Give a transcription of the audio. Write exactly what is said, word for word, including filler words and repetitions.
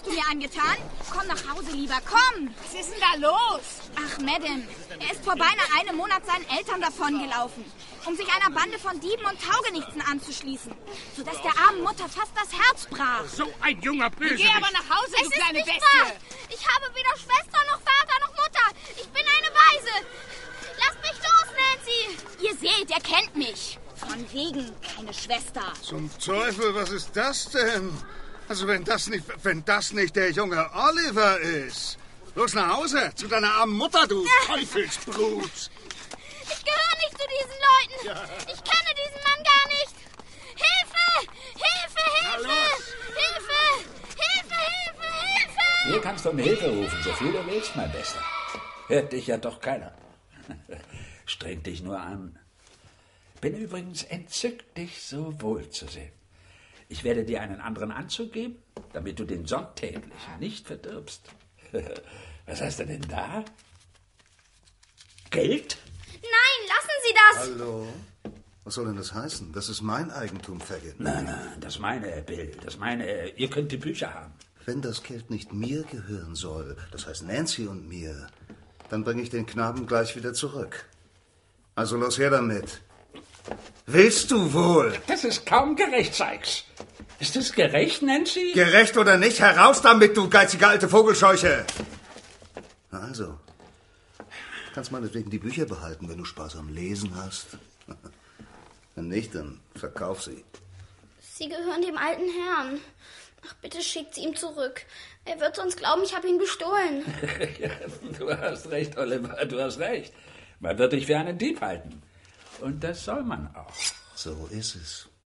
hast du mir angetan? Komm nach Hause lieber, komm! Was ist denn da los? Ach, Madame, er ist vor beinahe einem Monat seinen Eltern davongelaufen, um sich einer Bande von Dieben und Taugenichtsen anzuschließen, sodass der armen Mutter fast das Herz brach. So ein junger Bösewicht. Geh aber nach Hause, Es du ist kleine nicht Bestie. wahr. Ich habe weder Schwester noch Vater noch Mutter. Ich bin eine Waise. Lasst mich los, Nancy. Ihr seht, er kennt mich. Von wegen keine Schwester. Zum Teufel, was ist das denn? Also wenn das nicht, wenn das nicht der junge Oliver ist. Los nach Hause, zu deiner armen Mutter, du Teufelsbrut. Ich gehöre nicht zu diesen Leuten. Ja. Ich kenne diesen Mann gar nicht. Hilfe! Hilfe! Hilfe! Hilfe! Hilfe! Hilfe! Hilfe! Hier kannst du um Hilfe rufen, so viel du willst, mein Bester. Hört dich ja doch keiner. Streng dich nur an. Bin übrigens entzückt, dich so wohl zu sehen. Ich werde dir einen anderen Anzug geben, damit du den sonntäglichen nicht verdirbst. Was hast du denn da? Geld? Nein, lassen Sie das! Hallo? Was soll denn das heißen? Das ist mein Eigentum, Faggot. Nein, nein, das meine, Bill, das meine. Ihr könnt die Bücher haben. Wenn das Geld nicht mir gehören soll, das heißt Nancy und mir, dann bringe ich den Knaben gleich wieder zurück. Also los her damit. Willst du wohl? Das ist kaum gerecht, Sykes. Ist das gerecht, Nancy? Gerecht oder nicht, heraus damit, du geizige alte Vogelscheuche! Na also, kannst meinetwegen die Bücher behalten, wenn du Spaß am Lesen hast. Wenn nicht, dann verkauf sie. Sie gehören dem alten Herrn. Ach, bitte schickt sie ihm zurück. Er wird sonst glauben, ich habe ihn bestohlen. Ja, du hast recht, Oliver, du hast recht. Man wird dich für einen Dieb halten. Und das soll man auch. So ist es.